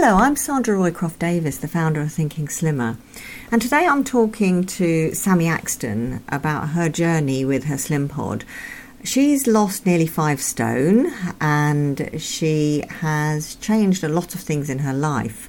Hello, I'm Sandra Roycroft Davis, the founder of Thinking Slimmer, and today I'm talking to Sammy Axton about her journey with her Slim Pod. She's lost nearly 5 stone and she has changed a lot of things in her life.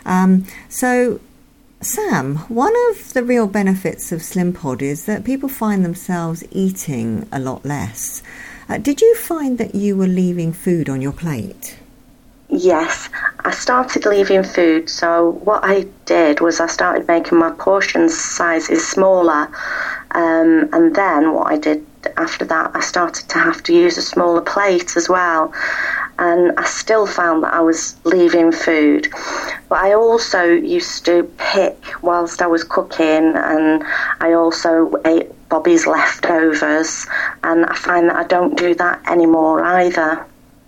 So, Sam, one of the real benefits of Slim Pod is that people find themselves eating a lot less. Did you find that you were leaving food on your plate? Yes, I started leaving food, so what I did was I started making my portion sizes smaller, and then what I did after that, I started to have to use a smaller plate as well, and I still found that I was leaving food. But I also used to pick whilst I was cooking, and I also ate Bobby's leftovers, and I find that I don't do that anymore either.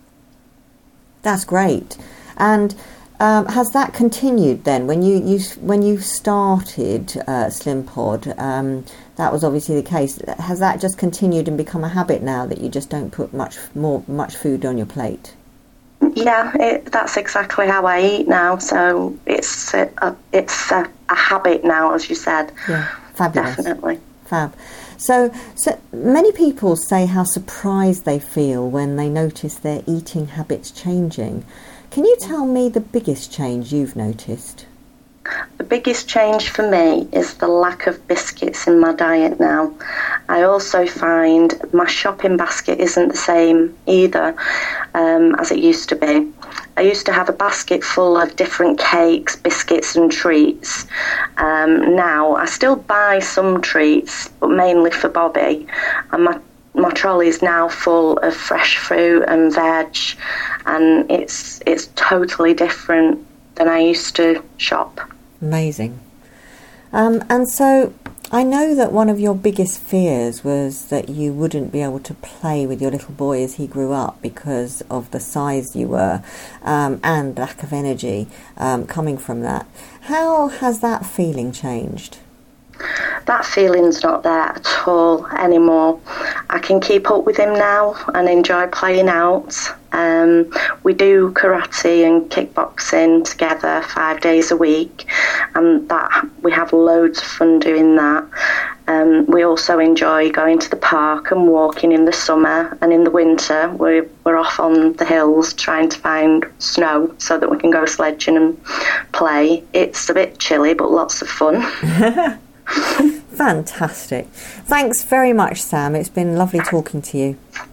That's great. And has that continued then? When you started Slim Pod, that was obviously the case. Has that just continued and become a habit now that you just don't put much food on your plate? Yeah, that's exactly how I eat now. So it's a habit now, as you said. Yeah, fabulous. Definitely. Fab. So many people say how surprised they feel when they notice their eating habits changing. Can you tell me the biggest change you've noticed? The biggest change for me is the lack of biscuits in my diet now. I also find my shopping basket isn't the same either as it used to be. I used to have a basket full of different cakes, biscuits and treats. Now I still buy some treats, but mainly for Bobby. And my trolley is now full of fresh fruit and veg, and it's totally different than I used to shop. Amazing. And so I know that one of your biggest fears was that you wouldn't be able to play with your little boy as he grew up because of the size you were and lack of energy coming from that. How has that feeling changed? That feeling's not there at all anymore. I can keep up with him now and enjoy playing out. We do karate and kickboxing together 5 days a week, and that we have loads of fun doing that. We also enjoy going to the park and walking in the summer, and in the winter we're off on the hills trying to find snow so that we can go sledging and play. It's a bit chilly but lots of fun. Fantastic. Thanks very much, Sam. It's been lovely talking to you.